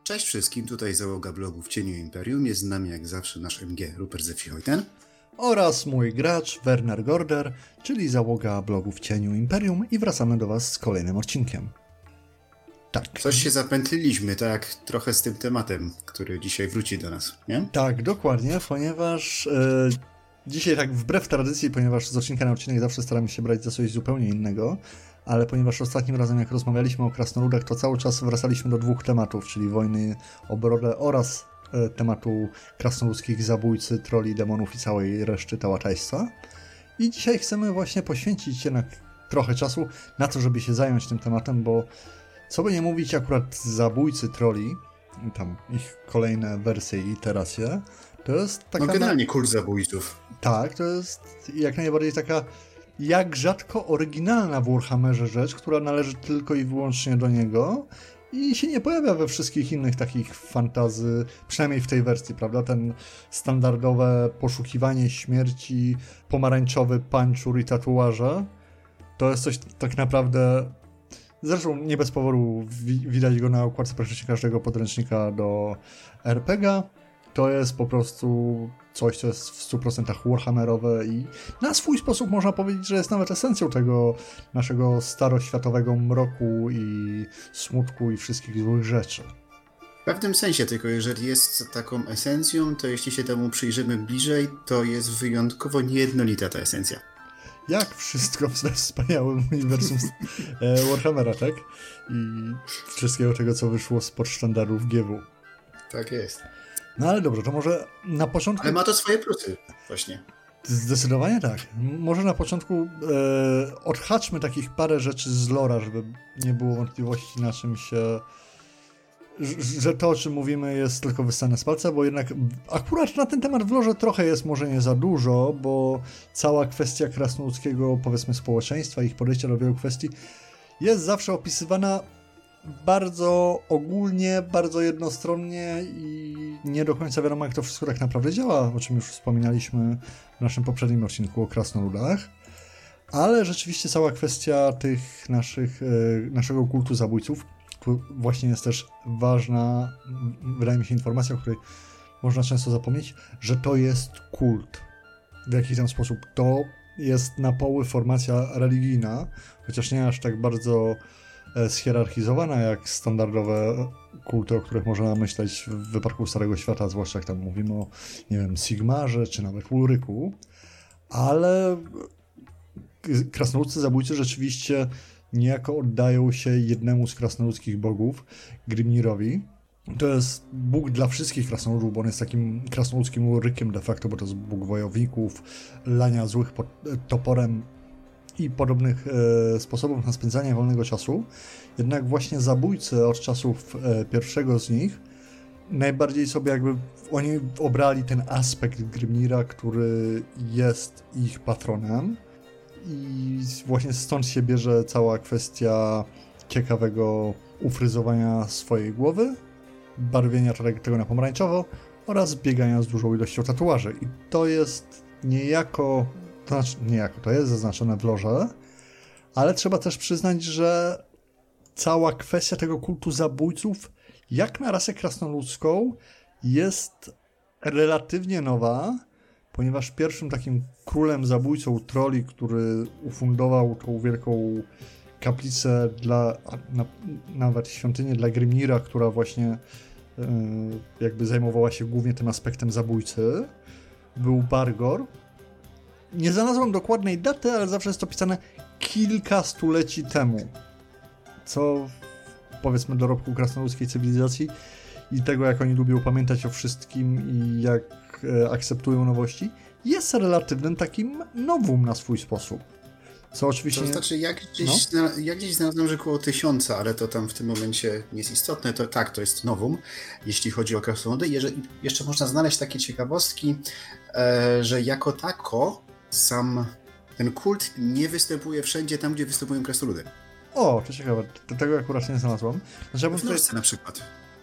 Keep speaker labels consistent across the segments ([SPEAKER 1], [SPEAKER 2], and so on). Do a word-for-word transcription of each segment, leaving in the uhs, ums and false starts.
[SPEAKER 1] Cześć wszystkim, tutaj załoga blogu W Cieniu Imperium. Jest z nami jak zawsze nasz M G Rupert ze Wsi Hojten.
[SPEAKER 2] Oraz mój gracz Werner Gorder, czyli załoga blogu W Cieniu Imperium i wracamy do Was z kolejnym odcinkiem. Tak.
[SPEAKER 1] Coś się zapętliliśmy, tak trochę z tym tematem, który dzisiaj wróci do nas, nie?
[SPEAKER 2] Tak, dokładnie, ponieważ e, dzisiaj tak wbrew tradycji, ponieważ z odcinka na odcinek zawsze staramy się brać za coś zupełnie innego, ale ponieważ ostatnim razem jak rozmawialiśmy o krasnoludach, to cały czas wracaliśmy do dwóch tematów, czyli wojny o Brodę oraz e, tematu krasnoludzkich zabójcy, troli, demonów i całej reszty tałaczeństwa. I dzisiaj chcemy właśnie poświęcić jednak trochę czasu na to, żeby się zająć tym tematem, bo co by nie mówić, akurat zabójcy troli, tam ich kolejne wersje i iteracje, to jest taka...
[SPEAKER 1] No generalnie kult zabójców.
[SPEAKER 2] Tak, to jest jak najbardziej taka jak rzadko oryginalna w Warhammerze rzecz, która należy tylko i wyłącznie do niego i się nie pojawia we wszystkich innych takich fantazy, przynajmniej w tej wersji, prawda? Ten standardowe poszukiwanie śmierci, pomarańczowy pańczur i tatuaże, to jest coś tak naprawdę... Zresztą nie bez powodu wi- widać go na okładce praktycznie każdego podręcznika do er pe gie. To jest po prostu coś, co jest w stu procentach warhammerowe i na swój sposób można powiedzieć, że jest nawet esencją tego naszego staroświatowego mroku i smutku i wszystkich złych rzeczy.
[SPEAKER 1] W pewnym sensie, tylko jeżeli jest taką esencją, to jeśli się temu przyjrzymy bliżej, to jest wyjątkowo niejednolita ta esencja.
[SPEAKER 2] Jak wszystko w wspaniałym uniwersum Warhammera, tak? I wszystkiego tego, co wyszło spod sztandarów G W.
[SPEAKER 1] Tak jest.
[SPEAKER 2] No ale dobrze, to może na początku...
[SPEAKER 1] Ale ma to swoje plusy, właśnie.
[SPEAKER 2] Zdecydowanie tak. Może na początku e, odhaczmy takich parę rzeczy z lora, żeby nie było wątpliwości na czym się... że to, o czym mówimy, jest tylko wyssane z palca, bo jednak akurat na ten temat w lorze trochę jest może nie za dużo, bo cała kwestia krasnoludzkiego, powiedzmy, społeczeństwa, ich podejścia do wielu kwestii jest zawsze opisywana bardzo ogólnie, bardzo jednostronnie i nie do końca wiadomo, jak to wszystko tak naprawdę działa, o czym już wspominaliśmy w naszym poprzednim odcinku o krasnoludach. Ale rzeczywiście cała kwestia tych naszych, naszego kultu zabójców, tu właśnie jest też ważna, wydaje mi się, informacja, o której można często zapomnieć, że to jest kult. W jakiś tam sposób. To jest na poły formacja religijna, chociaż nie aż tak bardzo schierarchizowana jak standardowe kulty, o których można myśleć w wypadku Starego Świata, zwłaszcza jak tam mówimy o, nie wiem, Sigmarze, czy nawet Ulryku, ale krasnoludcy zabójcy rzeczywiście niejako oddają się jednemu z krasnoludzkich bogów, Grimnirowi. To jest Bóg dla wszystkich krasnoludów, bo on jest takim krasnoludzkim Ulrykiem de facto, bo to jest Bóg wojowników, lania złych pod toporem i podobnych e, sposobów na spędzanie wolnego czasu. Jednak właśnie zabójcy od czasów e, pierwszego z nich najbardziej sobie jakby oni obrali ten aspekt Grimnira, który jest ich patronem. I właśnie stąd się bierze cała kwestia ciekawego ufryzowania swojej głowy, barwienia tego na pomarańczowo oraz biegania z dużą ilością tatuaży. I to jest niejako, to znaczy niejako, to jest zaznaczone w lorze, ale trzeba też przyznać, że cała kwestia tego kultu zabójców, jak na rasę krasnoludzką, jest relatywnie nowa, ponieważ pierwszym takim królem zabójcą troli, który ufundował tą wielką kaplicę dla, na, nawet świątynię dla Grimnira, która właśnie yy, jakby zajmowała się głównie tym aspektem zabójcy, był Bargor. Nie znalazłem dokładnej daty, ale zawsze jest to pisane kilka stuleci temu, co powiedzmy dorobku krasnoludzkiej cywilizacji i tego, jak oni lubią pamiętać o wszystkim i jak e, akceptują nowości, jest relatywnym takim nowum na swój sposób. Co oczywiście...
[SPEAKER 1] To znaczy, jak gdzieś, no? ja gdzieś znalazłem, że około tysiąca, ale to tam w tym momencie nie jest istotne, to tak, to jest nowum, jeśli chodzi o krasnoludy. Jeżeli, jeszcze można znaleźć takie ciekawostki, e, że jako tako sam ten kult nie występuje wszędzie tam, gdzie występują krasnoludy.
[SPEAKER 2] O, to ciekawe, tego akurat nie znalazłem. Znaczy, ja
[SPEAKER 1] w
[SPEAKER 2] tutaj...
[SPEAKER 1] Norce na przykład.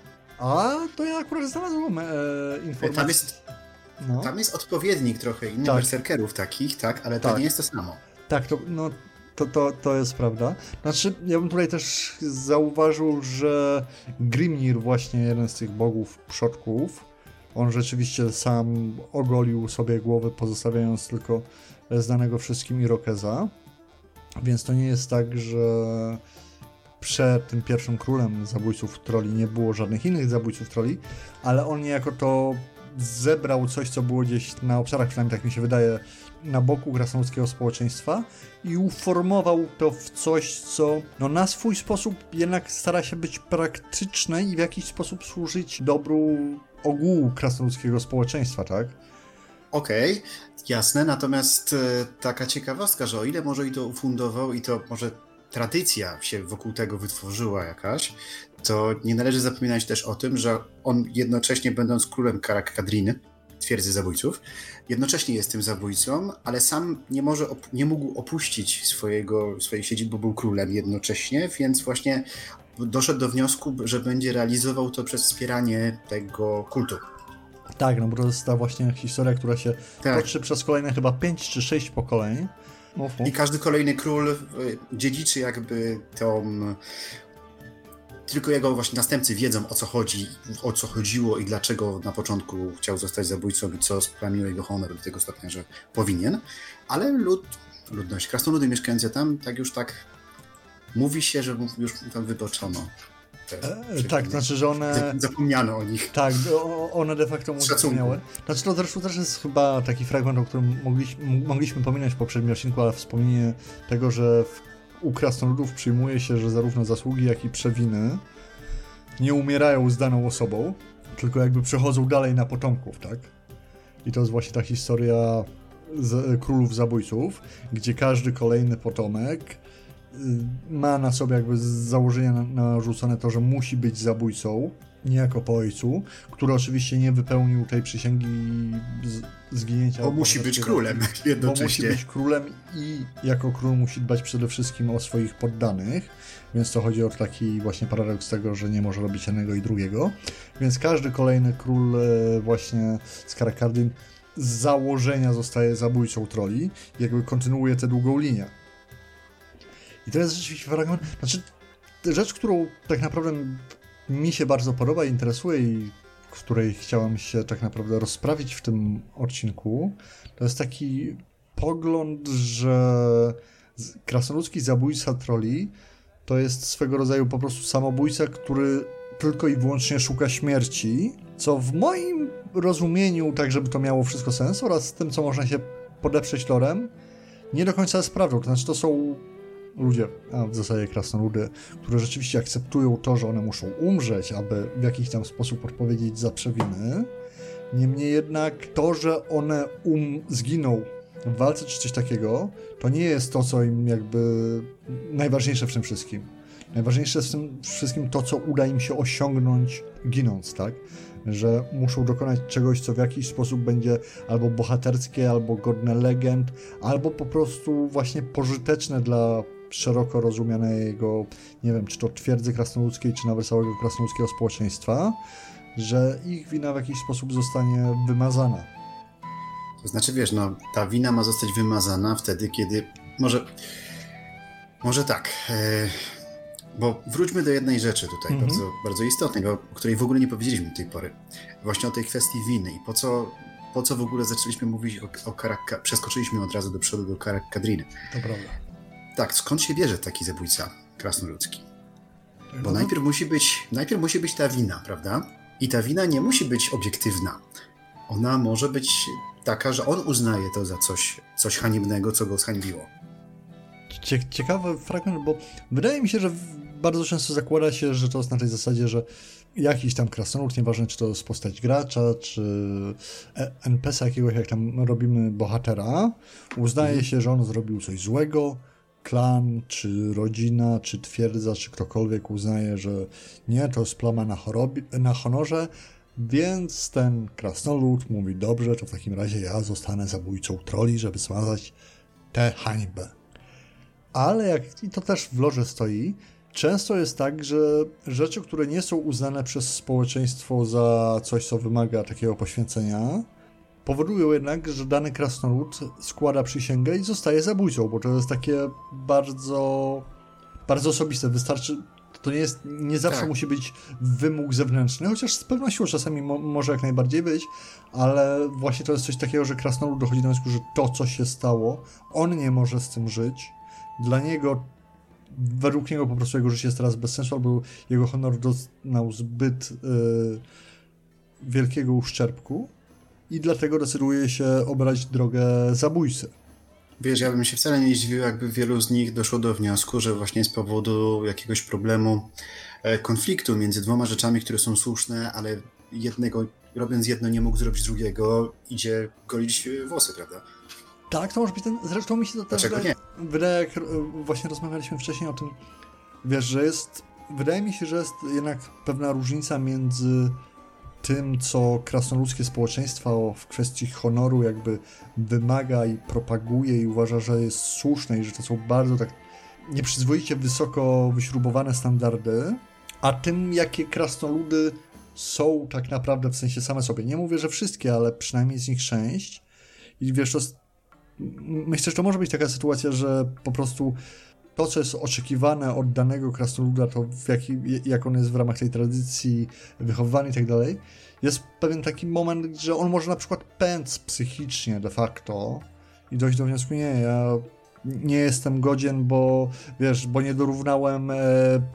[SPEAKER 2] A, to ja akurat znalazłem e, informację.
[SPEAKER 1] Tam jest, no. tam jest odpowiednik trochę innych
[SPEAKER 2] tak.
[SPEAKER 1] berserkerów takich, tak, ale to
[SPEAKER 2] tak.
[SPEAKER 1] nie jest to samo.
[SPEAKER 2] Tak, to no, to, to, to jest prawda. Znaczy, ja bym tutaj też zauważył, że Grimnir, właśnie jeden z tych bogów przodków, on rzeczywiście sam ogolił sobie głowę, pozostawiając tylko znanego wszystkim Irokeza. Więc to nie jest tak, że przed tym pierwszym królem zabójców troli nie było żadnych innych zabójców troli, ale on niejako to zebrał coś, co było gdzieś na obszarach, przynajmniej tak mi się wydaje, na boku krasnoludzkiego społeczeństwa i uformował to w coś, co no, na swój sposób jednak stara się być praktyczne i w jakiś sposób służyć dobru ogółu krasnoludzkiego społeczeństwa, tak?
[SPEAKER 1] Okej, okay, jasne, natomiast e, taka ciekawostka, że o ile może i to ufundował i to może tradycja się wokół tego wytworzyła jakaś, to nie należy zapominać też o tym, że on jednocześnie będąc królem Karak-Kadriny, twierdzy zabójców, jednocześnie jest tym zabójcą, ale sam nie może, op- nie mógł opuścić swojego, swojej siedziby, bo był królem jednocześnie, więc właśnie doszedł do wniosku, że będzie realizował to przez wspieranie tego kultu.
[SPEAKER 2] Tak, no bo to jest ta właśnie historia, która się tak. toczy przez kolejne chyba pięć czy sześć pokoleń. Mów, mów.
[SPEAKER 1] I każdy kolejny król dziedziczy jakby tą... Tylko jego właśnie następcy wiedzą, o co chodzi, o co chodziło i dlaczego na początku chciał zostać zabójcą i co splamiło jego honor do tego stopnia, że powinien. Ale lud, ludność, krasnoludy mieszkające tam, tak już tak mówi się, że już tam wytoczono.
[SPEAKER 2] E, tak, znaczy, że one...
[SPEAKER 1] Zapomniano o nich.
[SPEAKER 2] Tak, one de facto mu zapomniały. Znaczy, to zresztą też jest chyba taki fragment, o którym mogliśmy, mogliśmy pominąć w poprzednim odcinku, ale wspomnienie tego, że w, u krasnoludów przyjmuje się, że zarówno zasługi, jak i przewiny nie umierają z daną osobą, tylko jakby przechodzą dalej na potomków, tak? I to jest właśnie ta historia z, królów zabójców, gdzie każdy kolejny potomek ma na sobie jakby z założenia narzucone to, że musi być zabójcą, niejako po ojcu, który oczywiście nie wypełnił tej przysięgi z, zginięcia.
[SPEAKER 1] Bo musi być królem jednocześnie.
[SPEAKER 2] Bo musi być królem i jako król musi dbać przede wszystkim o swoich poddanych, więc to chodzi o taki właśnie paradoks tego, że nie może robić jednego i drugiego. Więc każdy kolejny król właśnie z Karak-Kadrin z założenia zostaje zabójcą troli i jakby kontynuuje tę długą linię. I to jest rzeczywiście fragment, znaczy rzecz, którą tak naprawdę mi się bardzo podoba i interesuje i w której chciałem się tak naprawdę rozprawić w tym odcinku, to jest taki pogląd, że krasnoludzki zabójca troli to jest swego rodzaju po prostu samobójca, który tylko i wyłącznie szuka śmierci, co w moim rozumieniu, tak żeby to miało wszystko sens oraz z tym, co można się podeprzeć lorem, nie do końca jest prawdą. To znaczy to są ludzie, a w zasadzie krasnoludy, które rzeczywiście akceptują to, że one muszą umrzeć, aby w jakiś tam sposób odpowiedzieć za przewiny. Niemniej jednak to, że one um zginą w walce czy coś takiego, to nie jest to, co im jakby najważniejsze w tym wszystkim. Najważniejsze jest w tym wszystkim to, co uda im się osiągnąć ginąc, tak? Że muszą dokonać czegoś, co w jakiś sposób będzie albo bohaterskie, albo godne legend, albo po prostu właśnie pożyteczne dla szeroko rozumianego, nie wiem, czy to twierdzy krasnoludzkiej, czy nawet całego krasnoludzkiego społeczeństwa, że ich wina w jakiś sposób zostanie wymazana.
[SPEAKER 1] To znaczy, wiesz, no, ta wina ma zostać wymazana wtedy, kiedy... Może, może tak, e... bo wróćmy do jednej rzeczy tutaj, mm-hmm. bardzo, bardzo istotnej, o której w ogóle nie powiedzieliśmy do tej pory. Właśnie o tej kwestii winy i po co, po co w ogóle zaczęliśmy mówić o, o Karak... Przeskoczyliśmy od razu do przodu do Karak-Kadriny.
[SPEAKER 2] To prawda.
[SPEAKER 1] Tak, skąd się bierze taki zabójca krasnoludzki? Bo no. najpierw musi być, najpierw musi być ta wina, prawda? I ta wina nie musi być obiektywna. Ona może być taka, że on uznaje to za coś, coś haniebnego, co go zhańbiło.
[SPEAKER 2] Cie- ciekawy fragment, bo wydaje mi się, że bardzo często zakłada się, że to jest na tej zasadzie, że jakiś tam krasnolud, nieważne czy to jest postać gracza, czy en pe es a jakiegoś, jak tam robimy bohatera, uznaje mhm. się, że on zrobił coś złego, klan, czy rodzina, czy twierdza, czy ktokolwiek uznaje, że nie, to jest plama na, chorobie, na honorze, więc ten krasnolud mówi, dobrze, to w takim razie ja zostanę zabójcą troli, żeby zmazać tę hańbę. Ale jak i to też w lorze stoi, często jest tak, że rzeczy, które nie są uznane przez społeczeństwo za coś, co wymaga takiego poświęcenia, powodują jednak, że dany krasnolud składa przysięgę i zostaje zabójcą, bo to jest takie bardzo, bardzo osobiste. Wystarczy, to nie jest, nie zawsze tak. musi być wymóg zewnętrzny, chociaż z pewnością czasami mo, może jak najbardziej być, ale właśnie to jest coś takiego, że krasnolud dochodzi do wniosku, że to, co się stało, on nie może z tym żyć. Dla niego, według niego po prostu jego życie jest teraz bez sensu, albo jego honor doznał zbyt yy, wielkiego uszczerbku i dlatego decyduje się obrać drogę zabójcy.
[SPEAKER 1] Wiesz, ja bym się wcale nie zdziwił, jakby wielu z nich doszło do wniosku, że właśnie z powodu jakiegoś problemu, konfliktu między dwoma rzeczami, które są słuszne, ale jednego, robiąc jedno, nie mógł zrobić drugiego, idzie golić włosy, prawda?
[SPEAKER 2] Tak, to może być ten, zresztą mi się to też wydaje, wydaje, jak właśnie rozmawialiśmy wcześniej o tym, wiesz, że jest, wydaje mi się, że jest jednak pewna różnica między tym, co krasnoludzkie społeczeństwo w kwestii honoru jakby wymaga i propaguje i uważa, że jest słuszne i że to są bardzo tak nieprzyzwoicie wysoko wyśrubowane standardy, a tym, jakie krasnoludy są tak naprawdę w sensie same sobie. Nie mówię, że wszystkie, ale przynajmniej z nich część. I wiesz, to jest, myślę, że to może być taka sytuacja, że po prostu to, co jest oczekiwane od danego krasnoluda, to w jaki, jak on jest w ramach tej tradycji wychowywany i tak dalej, jest pewien taki moment, że on może na przykład pędz psychicznie de facto i dojść do wniosku, nie, ja nie jestem godzien, bo wiesz, bo nie dorównałem e,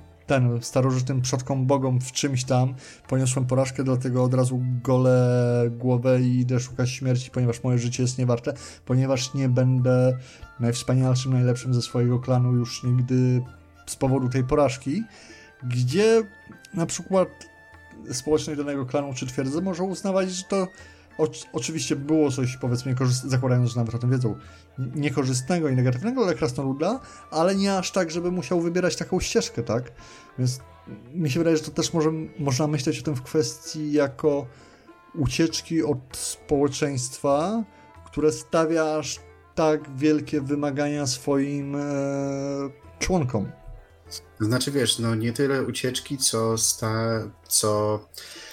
[SPEAKER 2] ten starożytnym przodkom bogom w czymś tam, poniosłem porażkę, dlatego od razu golę głowę i idę szukać śmierci, ponieważ moje życie jest niewarte, ponieważ nie będę najwspanialszym, najlepszym ze swojego klanu już nigdy z powodu tej porażki, gdzie na przykład społeczność danego klanu czy twierdzy może uznawać, że to o, oczywiście było coś, powiedzmy, zakładając, że nawet o tym wiedzą, niekorzystnego i negatywnego dla krasnoluda, ale nie aż tak, żeby musiał wybierać taką ścieżkę, tak? Więc mi się wydaje, że to też może, można myśleć o tym w kwestii jako ucieczki od społeczeństwa, które stawia aż tak wielkie wymagania swoim e, członkom.
[SPEAKER 1] Znaczy, wiesz, no nie tyle ucieczki, co, sta, co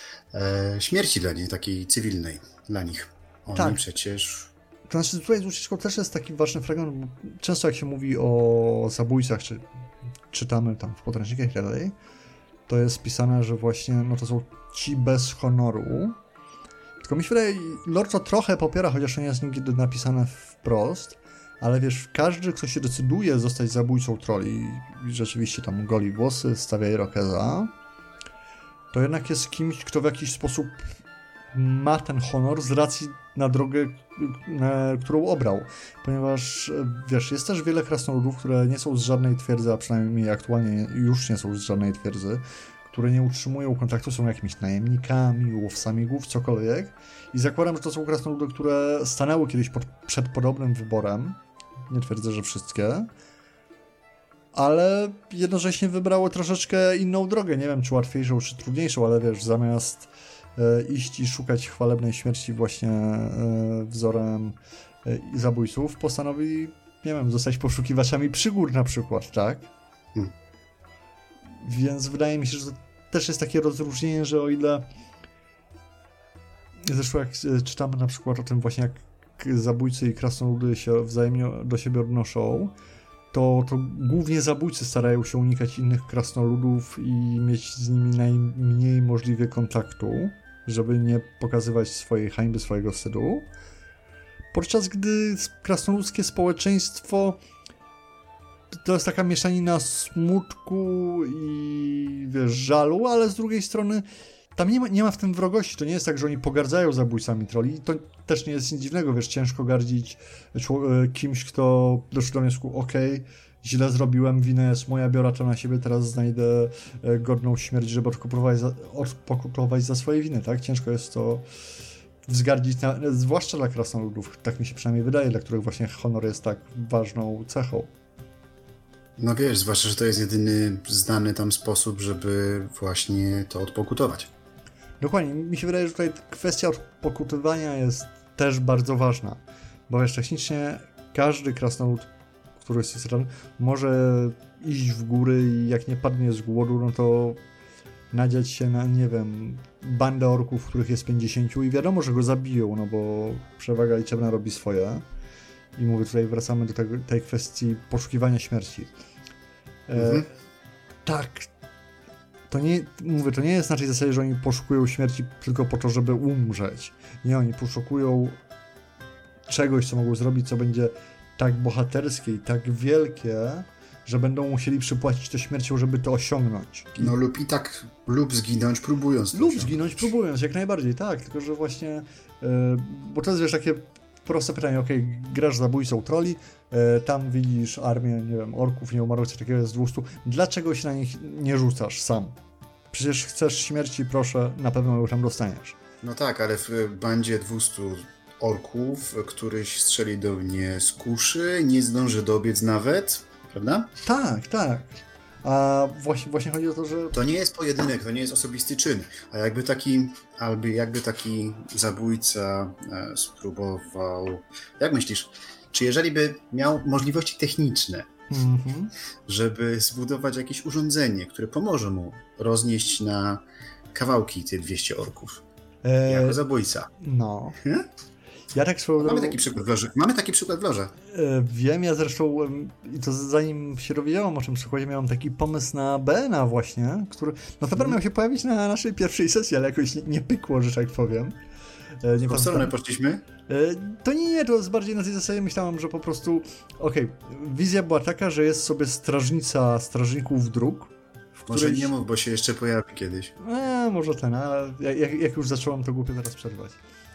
[SPEAKER 1] e, śmierci dla nich, takiej cywilnej dla nich. Oni tak. przecież...
[SPEAKER 2] To znaczy, tutaj z ucieczką też jest taki ważny fragment, bo często jak się mówi o zabójcach, czy czytamy tam w podręcznikach i tak dalej, to jest pisane, że właśnie no to są ci bez honoru. Tylko mi się wydaje, lore to trochę popiera, chociaż to nie jest nigdy napisane wprost, ale wiesz, każdy, kto się decyduje zostać zabójcą troli i rzeczywiście tam goli włosy, stawia irokeza, to jednak jest kimś, kto w jakiś sposób ma ten honor z racji na drogę, na, którą obrał. Ponieważ, wiesz, jest też wiele krasnoludów, które nie są z żadnej twierdzy, a przynajmniej aktualnie już nie są z żadnej twierdzy, które nie utrzymują kontaktu, są jakimiś najemnikami, łowcami głów, cokolwiek. I zakładam, że to są krasnoludy, które stanęły kiedyś pod, przed podobnym wyborem. Nie twierdzę, że wszystkie. Ale jednocześnie wybrały troszeczkę inną drogę. Nie wiem, czy łatwiejszą, czy trudniejszą, ale wiesz, zamiast e, iść i szukać chwalebnej śmierci właśnie e, wzorem e, zabójców, postanowili, nie wiem, zostać poszukiwaczami przygód na przykład, tak? Hmm. Więc wydaje mi się, że to też jest takie rozróżnienie, że o ile zresztą jak czytamy na przykład o tym właśnie, jak zabójcy i krasnoludy się wzajemnie do siebie odnoszą, to, to głównie zabójcy starają się unikać innych krasnoludów i mieć z nimi najmniej możliwie kontaktu, żeby nie pokazywać swojej hańby, swojego wstydu. Podczas gdy krasnoludzkie społeczeństwo to jest taka mieszanina smutku i wiesz, żalu, ale z drugiej strony tam nie ma, nie ma w tym wrogości. To nie jest tak, że oni pogardzają zabójcami troli. I to też nie jest nic dziwnego, wiesz, ciężko gardzić kimś, kto doszedł do wniosku, okej, okay, źle zrobiłem, winę jest moja, biorę to na siebie, teraz znajdę godną śmierć, żeby odkupować za, odpokutować za swoje winy, tak? Ciężko jest to wzgardzić, na, zwłaszcza dla krasnoludów, tak mi się przynajmniej wydaje, dla których właśnie honor jest tak ważną cechą.
[SPEAKER 1] No wiesz, zwłaszcza, że to jest jedyny znany tam sposób, żeby właśnie to odpokutować.
[SPEAKER 2] Dokładnie. Mi się wydaje, że tutaj kwestia odpokutowania jest też bardzo ważna, bo wiesz, technicznie każdy krasnolud, który jest ranny, może iść w góry i jak nie padnie z głodu, no to nadziać się na, nie wiem, bandę orków, których jest pięćdziesięciu i wiadomo, że go zabiją, no bo przewaga liczebna robi swoje. I mówię, tutaj wracamy do tego, tej kwestii poszukiwania śmierci. E, mhm. Tak, to nie, mówię, to nie jest na tej zasadzie, że oni poszukują śmierci tylko po to, żeby umrzeć. Nie, oni poszukują czegoś, co mogą zrobić, co będzie tak bohaterskie i tak wielkie, że będą musieli przypłacić to śmiercią, żeby to osiągnąć.
[SPEAKER 1] No lub i tak, lub zginąć próbując.
[SPEAKER 2] Lub zginąć próbując, jak najbardziej, tak, tylko że właśnie, yy, bo to jest, wiesz, takie proste pytanie, okej, okay, grasz zabójcą troli, yy, tam widzisz armię, nie wiem, orków, nieumarłych, coś takiego jest dwustu, dlaczego się na nich nie rzucasz sam? Przecież chcesz śmierci, proszę, na pewno ją tam dostaniesz.
[SPEAKER 1] No tak, ale w bandzie dwustu orków któryś strzeli do mnie z kuszy, nie zdąży dobiec nawet, prawda?
[SPEAKER 2] Tak, tak. A właśnie, właśnie chodzi o to, że...
[SPEAKER 1] To nie jest pojedynek, to nie jest osobisty czyn, a jakby taki, albo jakby taki zabójca e, spróbował... Jak myślisz, czy jeżeli by miał możliwości techniczne, mm-hmm. żeby zbudować jakieś urządzenie, które pomoże mu roznieść na kawałki te dwieście orków, e... jako zabójca?
[SPEAKER 2] No... Hmm? Ja tak swoją
[SPEAKER 1] Mamy taki przykład w loży. Mamy taki przykład w loży.
[SPEAKER 2] Wiem, ja zresztą, i to zanim się dowiedziałem o czym przykładzie, miałem taki pomysł na B N A właśnie, który no to miał się pojawić na naszej pierwszej sesji, ale jakoś nie, nie pykło, że tak powiem.
[SPEAKER 1] Nie w stronę poszliśmy?
[SPEAKER 2] To nie, nie, to jest bardziej na tej zasadzie myślałem, że po prostu, okej, okay, wizja była taka, że jest sobie strażnica strażników dróg.
[SPEAKER 1] Może której... nie mów, bo się jeszcze pojawi kiedyś.
[SPEAKER 2] Eee, może ten, ale jak, jak już zacząłem, to głupio teraz przerwać.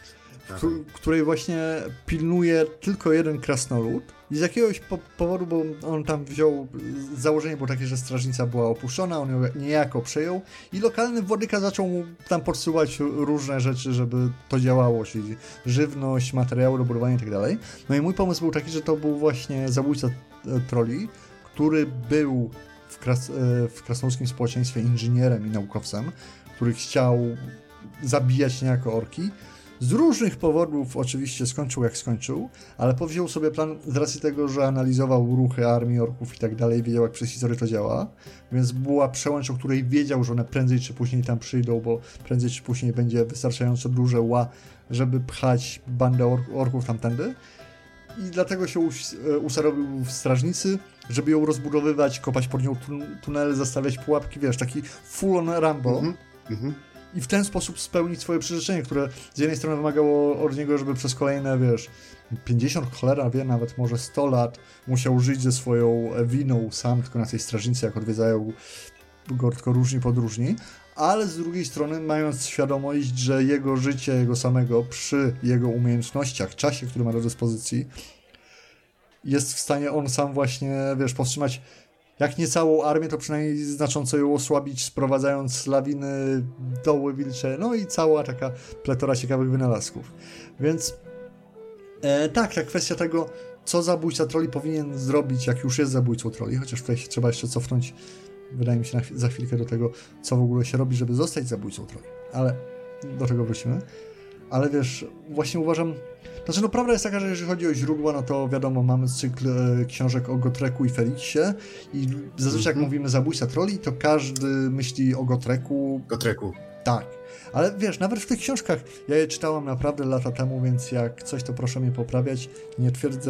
[SPEAKER 2] W której właśnie pilnuje tylko jeden krasnolud i z jakiegoś po powodu, bo on tam wziął, założenie było takie, że strażnica była opuszczona, on ją niejako przejął i lokalny włodyka zaczął mu tam podsyłać różne rzeczy, żeby to działało, czyli żywność, materiały do budowania i tak dalej. No i mój pomysł był taki, że to był właśnie zabójca troli, który był w, kras w krasnoludzkim społeczeństwie inżynierem i naukowcem, który chciał zabijać niejako orki. Z różnych powodów oczywiście skończył jak skończył, ale powziął sobie plan z racji tego, że analizował ruchy armii orków i tak dalej, wiedział jak przez historię to działa, więc była przełęcz, o której wiedział, że one prędzej czy później tam przyjdą, bo prędzej czy później będzie wystarczająco duże ła, żeby pchać bandę or orków tamtędy. I dlatego się us usadowił w strażnicy, żeby ją rozbudowywać, kopać pod nią tun tunele, zastawiać pułapki, wiesz, taki full on Rambo. Mm -hmm. I w ten sposób spełnić swoje przyrzeczenie, które z jednej strony wymagało od niego, żeby przez kolejne, wiesz, pięćdziesiąt, cholera wie, nawet może sto lat musiał żyć ze swoją winą sam, tylko na tej strażnicy, jak odwiedzają go tylko różni podróżni, ale z drugiej strony mając świadomość, że jego życie, jego samego, przy jego umiejętnościach, czasie, który ma do dyspozycji, jest w stanie on sam właśnie, wiesz, powstrzymać jak nie całą armię, to przynajmniej znacząco ją osłabić, sprowadzając lawiny, doły wilcze, no i cała taka pletora ciekawych wynalazków. Więc e, tak, ta kwestia tego, co zabójca troli powinien zrobić, jak już jest zabójcą troli, chociaż tutaj się trzeba jeszcze cofnąć, wydaje mi się, na, za chwilkę do tego, co w ogóle się robi, żeby zostać zabójcą troli. Ale do tego wrócimy. Ale wiesz, właśnie uważam... Znaczy, no prawda jest taka, że jeżeli chodzi o źródła, no to wiadomo, mamy cykl e, książek o Gotreku'u i Feliksie i zazwyczaj mm-hmm. jak mówimy zabójca troli, to każdy myśli o Gotreku.
[SPEAKER 1] Gotreku.
[SPEAKER 2] Tak. Ale wiesz, nawet w tych książkach, ja je czytałem naprawdę lata temu, więc jak coś, to proszę mnie poprawiać. Nie twierdzę,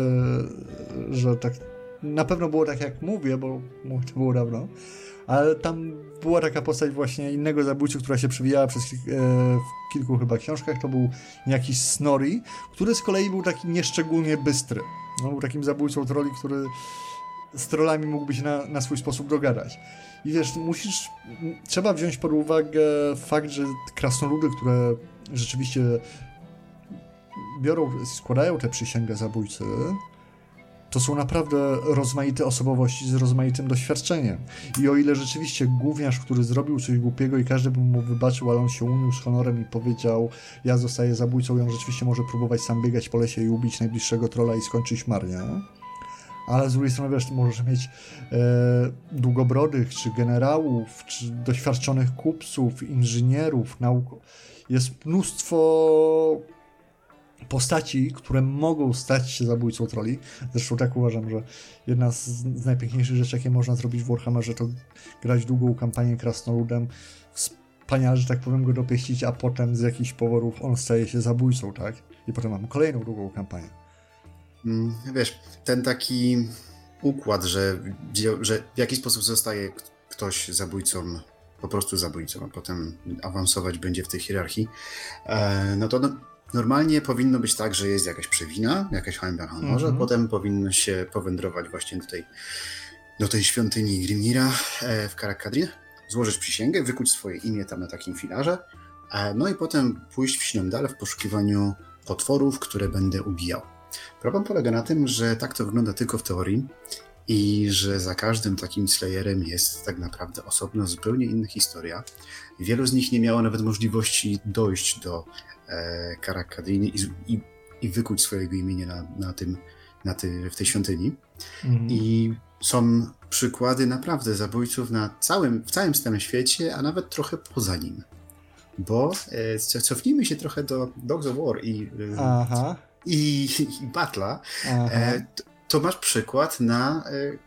[SPEAKER 2] że tak... Na pewno było tak, jak mówię, bo mówię, to było dawno. Ale tam była taka postać właśnie innego zabójcy, która się przewijała przez e, w kilku chyba książkach, to był jakiś Snorri, który z kolei był taki nieszczególnie bystry. No, był takim zabójcą troli, który z trollami mógłby się na, na swój sposób dogadać. I wiesz, musisz, trzeba wziąć pod uwagę fakt, że krasnoludy, które rzeczywiście biorą, składają tę przysięgę zabójcy, to są naprawdę rozmaite osobowości z rozmaitym doświadczeniem. I o ile rzeczywiście gówniarz, który zrobił coś głupiego i każdy by mu wybaczył, ale on się uniósł honorem i powiedział, ja zostaję zabójcą i on rzeczywiście może próbować sam biegać po lesie i ubić najbliższego trolla i skończyć marnie. Ale z drugiej strony, wiesz, możesz mieć e, długobrodych, czy generałów, czy doświadczonych kupców, inżynierów, nauk. Jest mnóstwo postaci, które mogą stać się zabójcą troli. Zresztą tak uważam, że jedna z, z najpiękniejszych rzeczy, jakie można zrobić w Warhammerze, to grać długą kampanię krasnoludem, wspaniale, że tak powiem, go dopieścić, a potem z jakichś powodów on staje się zabójcą, tak? I potem mamy kolejną długą kampanię.
[SPEAKER 1] Mm, wiesz, ten taki układ, że, że w jakiś sposób zostaje ktoś zabójcą, po prostu zabójcą, a potem awansować będzie w tej hierarchii, no to no, normalnie powinno być tak, że jest jakaś przewina, jakaś hańba na honorze, mm-hmm. a potem powinno się powędrować właśnie do tej, do tej świątyni Grimnira w Karak-Kadrin, złożyć przysięgę, wykuć swoje imię tam na takim filarze, no i potem pójść w Śniądale w poszukiwaniu potworów, które będę ubijał. Problem polega na tym, że tak to wygląda tylko w teorii i że za każdym takim Slayerem jest tak naprawdę osobna, zupełnie inna historia. Wielu z nich nie miało nawet możliwości dojść do e, Karak-Kadrin i, i, i wykuć swojego imienia na, na tym, na ty, w tej świątyni. Mhm. I są przykłady naprawdę zabójców na całym, w całym starym świecie, a nawet trochę poza nim. Bo e, cofnijmy się trochę do Dogs of War i,
[SPEAKER 2] Aha.
[SPEAKER 1] i, i Battle'a. E, to, to masz przykład na,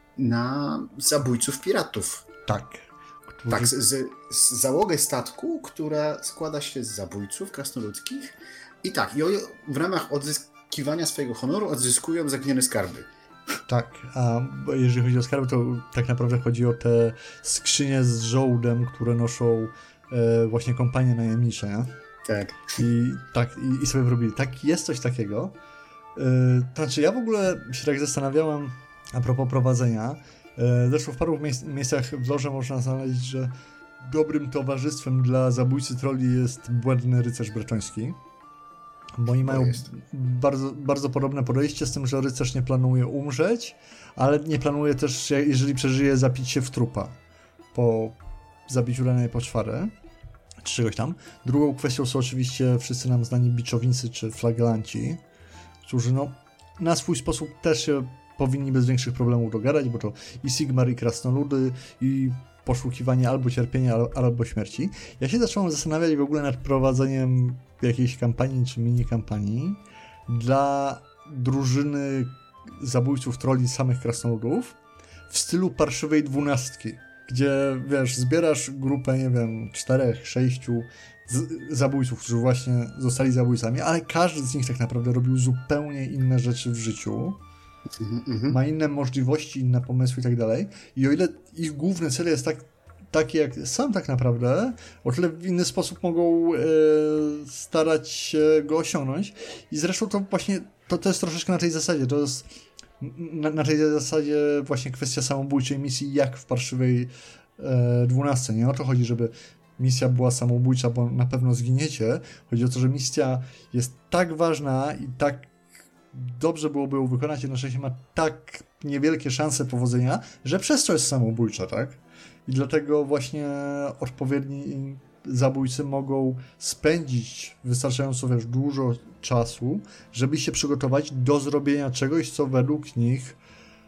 [SPEAKER 1] na zabójców piratów.
[SPEAKER 2] Tak.
[SPEAKER 1] Którzy... Tak, z, z załogę statku, która składa się z zabójców krasnoludzkich i tak, i w ramach odzyskiwania swojego honoru odzyskują zaginione skarby.
[SPEAKER 2] Tak, a jeżeli chodzi o skarby, to tak naprawdę chodzi o te skrzynie z żołdem, które noszą e, właśnie kompanie najemnicze, nie?
[SPEAKER 1] Tak.
[SPEAKER 2] I, tak i, i sobie wyrobili. Tak, jest coś takiego. Yy, to znaczy, ja w ogóle się tak zastanawiałem a propos prowadzenia. Yy, zresztą w paru miejsc, miejscach w lorze można znaleźć, że dobrym towarzystwem dla zabójcy trolli jest błędny rycerz bretoński. Bo oni mają bardzo, bardzo podobne podejście z tym, że rycerz nie planuje umrzeć, ale nie planuje też, jeżeli przeżyje, zapić się w trupa po zabiciu danej poczwary czy czegoś tam. Drugą kwestią są oczywiście wszyscy nam znani biczownicy czy flagelanci, którzy no, na swój sposób też się powinni bez większych problemów dogadać, bo to i Sigmar, i krasnoludy, i poszukiwanie albo cierpienia, albo śmierci. Ja się zacząłem zastanawiać w ogóle nad prowadzeniem jakiejś kampanii, czy mini-kampanii dla drużyny zabójców trolli samych krasnoludów w stylu parszywej dwunastki, gdzie, wiesz, zbierasz grupę, nie wiem, czterech, sześciu z- zabójców, którzy właśnie zostali zabójcami, ale każdy z nich tak naprawdę robił zupełnie inne rzeczy w życiu, mm-hmm. ma inne możliwości, inne pomysły i tak dalej. I o ile ich główny cel jest tak, taki jak sam tak naprawdę, o tyle w inny sposób mogą e, starać się go osiągnąć. I zresztą to właśnie, to, to jest troszeczkę na tej zasadzie, to jest na, na tej zasadzie właśnie kwestia samobójczej misji, jak w parszywej e, dwunastce. Nie o to chodzi, żeby misja była samobójcza, bo na pewno zginiecie. Chodzi o to, że misja jest tak ważna i tak dobrze byłoby ją wykonać, jednocześnie ma tak niewielkie szanse powodzenia, że przez to jest samobójcza, tak? I dlatego właśnie odpowiedni zabójcy mogą spędzić wystarczająco, wiesz, dużo czasu, żeby się przygotować do zrobienia czegoś, co według nich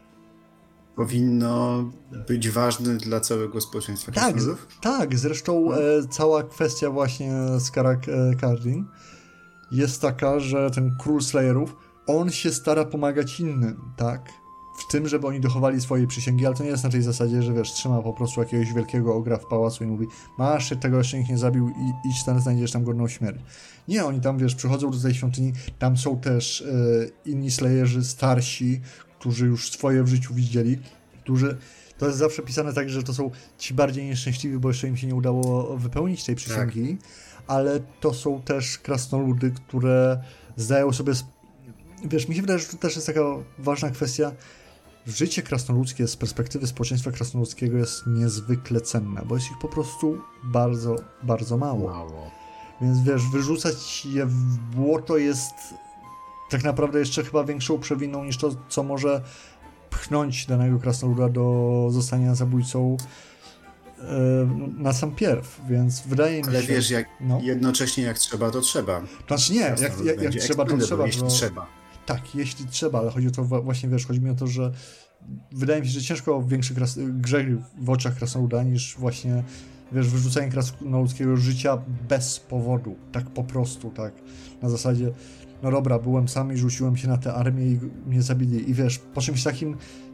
[SPEAKER 1] powinno być ważne dla całego społeczeństwa.
[SPEAKER 2] Tak, tak. Zresztą e, cała kwestia właśnie z Karak-Kadrin jest taka, że ten król Slayerów, on się stara pomagać innym, tak? W tym, żeby oni dochowali swojej przysięgi, ale to nie jest na tej zasadzie, że wiesz, trzyma po prostu jakiegoś wielkiego ogra w pałacu i mówi, masz, tego jeszcze nikt nie zabił i idź tam, znajdziesz tam godną śmierć. Nie, oni tam, wiesz, przychodzą do tej świątyni, tam są też e, inni Slayerzy, starsi, którzy już swoje w życiu widzieli, którzy, to jest zawsze pisane tak, że to są ci bardziej nieszczęśliwi, bo jeszcze im się nie udało wypełnić tej przysięgi, tak. Ale to są też krasnoludy, które zdają sobie, wiesz, mi się wydaje, że to też jest taka ważna kwestia. Życie krasnoludzkie z perspektywy społeczeństwa krasnoludzkiego jest niezwykle cenne, bo jest ich po prostu bardzo, bardzo mało. mało. Więc wiesz, wyrzucać je w błoto jest tak naprawdę jeszcze chyba większą przewiną niż to, co może pchnąć danego krasnoluda do zostania zabójcą yy, na sam pierw, więc wydaje mi się...
[SPEAKER 1] Ale wiesz, jak, no. jednocześnie jak trzeba, to trzeba.
[SPEAKER 2] To znaczy nie, jak, jak, jak trzeba, to trzeba.
[SPEAKER 1] Jeśli bo... trzeba.
[SPEAKER 2] Tak, jeśli trzeba, ale chodzi o to właśnie, wiesz, chodzi mi o to, że wydaje mi się, że ciężko o większy kras... grzech w oczach krasnoluda niż właśnie, wiesz, wyrzucenie krasnoludzkiego życia bez powodu, tak po prostu, tak, na zasadzie no dobra, byłem sam i rzuciłem się na tę armię i mnie zabili. I wiesz, po czymś takim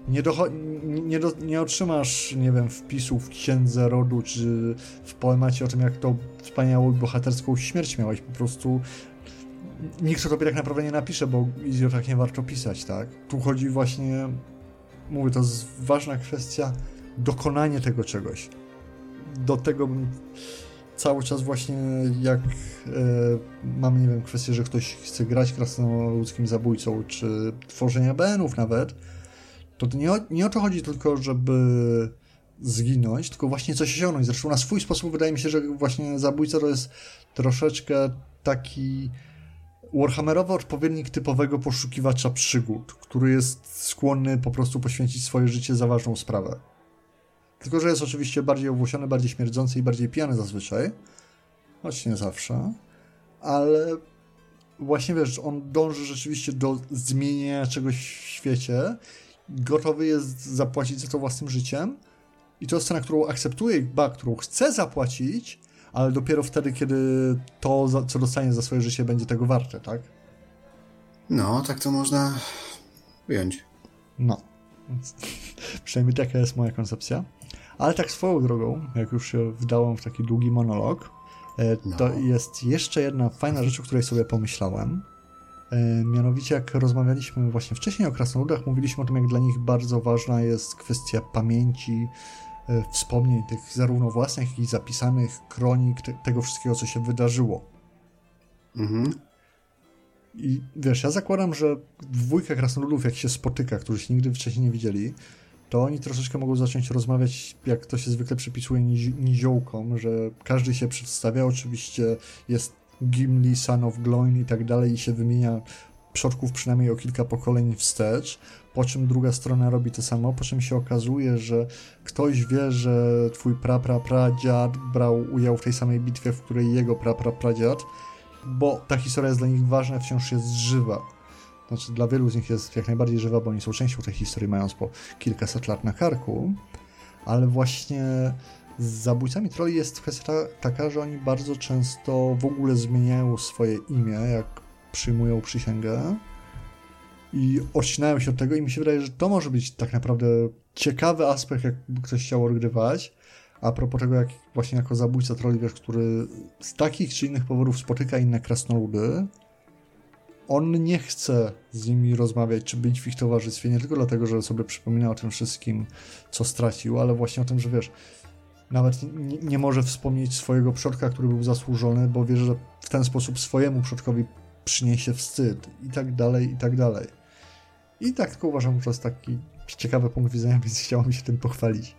[SPEAKER 2] nie, docho- nie, do- nie otrzymasz, nie wiem, wpisu w księdze rodu, czy w poemacie o tym, jak to wspaniałą bohaterską śmierć miałeś. Po prostu nikt o tobie tak naprawdę nie napisze, bo o idiotach nie warto pisać, tak? Tu chodzi właśnie, mówię, to jest ważna kwestia, dokonanie tego czegoś. Do tego bym cały czas właśnie, jak e, mamy, nie wiem, kwestię, że ktoś chce grać krasnoludzkim zabójcą, czy tworzenia B N-ów nawet, to, to nie, o, nie o to chodzi tylko, żeby zginąć, tylko właśnie coś osiągnąć. Zresztą na swój sposób wydaje mi się, że właśnie zabójca to jest troszeczkę taki warhammerowy odpowiednik typowego poszukiwacza przygód, który jest skłonny po prostu poświęcić swoje życie za ważną sprawę. Tylko że jest oczywiście bardziej owłosiony, bardziej śmierdzący i bardziej pijany zazwyczaj, choć nie zawsze, ale właśnie wiesz, on dąży rzeczywiście do zmienienia czegoś w świecie, gotowy jest zapłacić za to własnym życiem i to jest cena, którą akceptuje, ba, którą chce zapłacić, ale dopiero wtedy, kiedy to, co dostanie za swoje życie, będzie tego warte, tak?
[SPEAKER 1] No, tak to można ująć.
[SPEAKER 2] No. Przynajmniej taka jest moja koncepcja. Ale tak swoją drogą, jak już się wdałem w taki długi monolog, to no. Jest jeszcze jedna fajna rzecz, o której sobie pomyślałem. Mianowicie, jak rozmawialiśmy właśnie wcześniej o krasnoludach, mówiliśmy o tym, jak dla nich bardzo ważna jest kwestia pamięci, wspomnień tych zarówno własnych, jak i zapisanych, kronik, te, tego wszystkiego, co się wydarzyło.
[SPEAKER 1] Mhm.
[SPEAKER 2] I wiesz, ja zakładam, że dwójka krasnoludów, jak się spotyka, których się nigdy wcześniej nie widzieli, to oni troszeczkę mogą zacząć rozmawiać, jak to się zwykle przypisuje nizi- niziołkom, że każdy się przedstawia, oczywiście jest Gimli, Son of Gloin i tak dalej i się wymienia przodków przynajmniej o kilka pokoleń wstecz, po czym druga strona robi to samo, po czym się okazuje, że ktoś wie, że twój pra-pra-pradziad brał udział w tej samej bitwie, w której jego pra-pra-pradziad, bo ta historia jest dla nich ważna, wciąż jest żywa. Znaczy dla wielu z nich jest jak najbardziej żywa, bo oni są częścią tej historii, mając po kilkaset lat na karku, ale właśnie z zabójcami trolli jest kwestia taka, że oni bardzo często w ogóle zmieniają swoje imię, jak przyjmują przysięgę i odcinają się od tego i mi się wydaje, że to może być tak naprawdę ciekawy aspekt, jakby ktoś chciał odgrywać. A propos tego, jak właśnie jako zabójca trolli, wiesz, który z takich czy innych powodów spotyka inne krasnoludy, on nie chce z nimi rozmawiać, czy być w ich towarzystwie, nie tylko dlatego, że sobie przypomina o tym wszystkim, co stracił, ale właśnie o tym, że wiesz, nawet nie, nie może wspomnieć swojego przodka, który był zasłużony, bo wie, że w ten sposób swojemu przodkowi przyniesie wstyd i tak dalej, i tak dalej. I tak tylko uważam, że to jest taki ciekawy punkt widzenia, więc chciałem się tym pochwalić.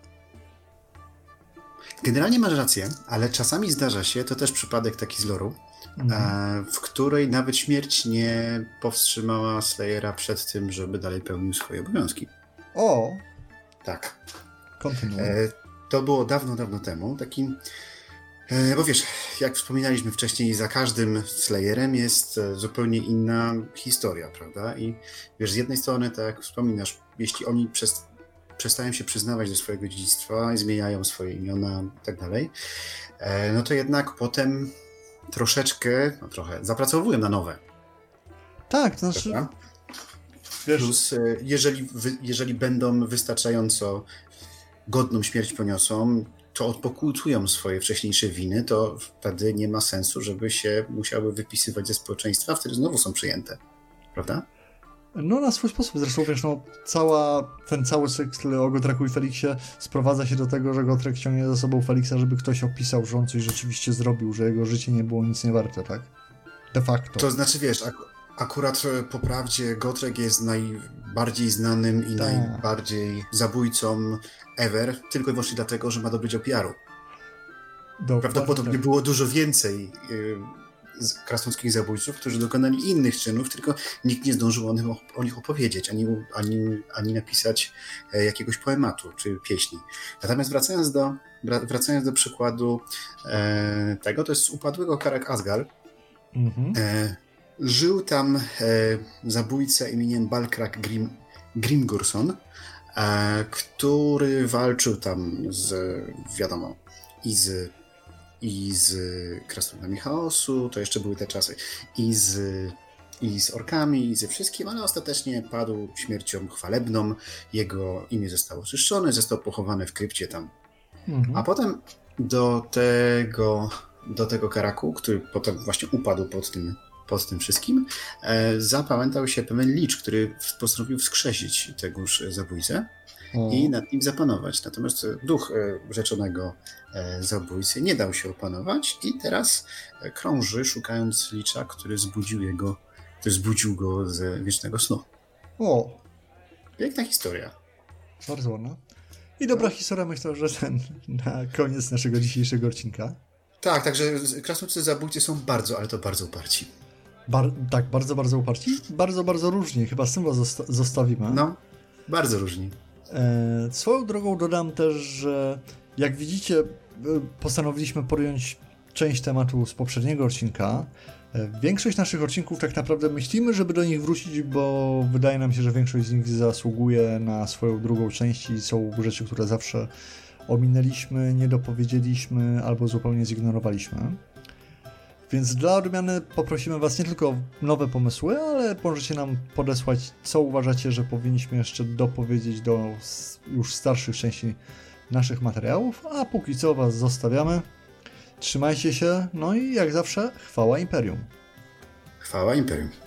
[SPEAKER 1] Generalnie masz rację, ale czasami zdarza się, to też przypadek taki z loru, mhm. w której nawet śmierć nie powstrzymała Slayera przed tym, żeby dalej pełnił swoje obowiązki.
[SPEAKER 2] O!
[SPEAKER 1] Tak.
[SPEAKER 2] Kontynuuj.
[SPEAKER 1] To było dawno, dawno temu. Taki, bo wiesz, jak wspominaliśmy wcześniej, za każdym Slayerem jest zupełnie inna historia, prawda? I wiesz, z jednej strony, tak jak wspominasz, jeśli oni przez przestają się przyznawać do swojego dziedzictwa i zmieniają swoje imiona i tak dalej, no to jednak potem troszeczkę, no trochę, zapracowują na nowe.
[SPEAKER 2] Tak, to znaczy...
[SPEAKER 1] Wiesz... Plus, jeżeli, jeżeli będą wystarczająco godną śmierć poniosą, to odpokutują swoje wcześniejsze winy, to wtedy nie ma sensu, żeby się musiały wypisywać ze społeczeństwa, wtedy znowu są przyjęte. Prawda?
[SPEAKER 2] No na swój sposób. Zresztą wiesz, no cała, ten cały cykl o Gotregu i Feliksie sprowadza się do tego, że Gotrek ciągnie za sobą Feliksa, żeby ktoś opisał, że on coś rzeczywiście zrobił, że jego życie nie było nic nie warte, tak? De facto.
[SPEAKER 1] To znaczy, wiesz, ak- akurat po prawdzie Gotrek jest najbardziej znanym i Ta. najbardziej zabójcą ever, tylko i wyłącznie dlatego, że ma dobry dział P R-u. Dokładnie. Prawdopodobnie tak. Było dużo więcej yy, krasnoludzkich zabójców, którzy dokonali innych czynów, tylko nikt nie zdążył o nich, o nich opowiedzieć, ani, ani, ani napisać e, jakiegoś poematu czy pieśni. Natomiast wracając do, wracając do przykładu e, tego, to jest z upadłego Karak Asgal. Mhm. E, żył tam e, zabójca imieniem Balkrak Grim, Grimgurson, e, który walczył tam z, wiadomo, i z i z Krasnoludami Chaosu, to jeszcze były te czasy, i z i z orkami, i ze wszystkim, ale ostatecznie padł śmiercią chwalebną. Jego imię zostało oczyszczone, został pochowany w krypcie tam. Mhm. A potem do tego, do tego Karaku, który potem właśnie upadł pod tym, pod tym wszystkim, e, zapamiętał się pewien licz, który postanowił wskrzesić tegoż zabójcę o. i nad nim zapanować. Natomiast duch e, rzeczonego e, zabójcy nie dał się opanować i teraz krąży, szukając licza, który zbudził jego, który zbudził go z wiecznego snu.
[SPEAKER 2] O!
[SPEAKER 1] Piękna historia.
[SPEAKER 2] Bardzo ładna. I dobra historia, myślę, że ten na koniec naszego dzisiejszego odcinka.
[SPEAKER 1] Tak, także krasnoludzcy zabójcy są bardzo, ale to bardzo uparci.
[SPEAKER 2] Bar- tak, bardzo, bardzo uparci. Bardzo, bardzo różni. Chyba z tym was zosta- zostawimy.
[SPEAKER 1] No, bardzo różni.
[SPEAKER 2] E, swoją drogą dodam też, że jak widzicie, postanowiliśmy podjąć część tematu z poprzedniego odcinka. Większość naszych odcinków tak naprawdę myślimy, żeby do nich wrócić, bo wydaje nam się, że większość z nich zasługuje na swoją drugą część i są rzeczy, które zawsze ominęliśmy, nie dopowiedzieliśmy albo zupełnie zignorowaliśmy. Więc dla odmiany poprosimy was nie tylko o nowe pomysły, ale możecie nam podesłać, co uważacie, że powinniśmy jeszcze dopowiedzieć do już starszych części naszych materiałów, a póki co was zostawiamy. Trzymajcie się, no i jak zawsze chwała Imperium.
[SPEAKER 1] Chwała Imperium.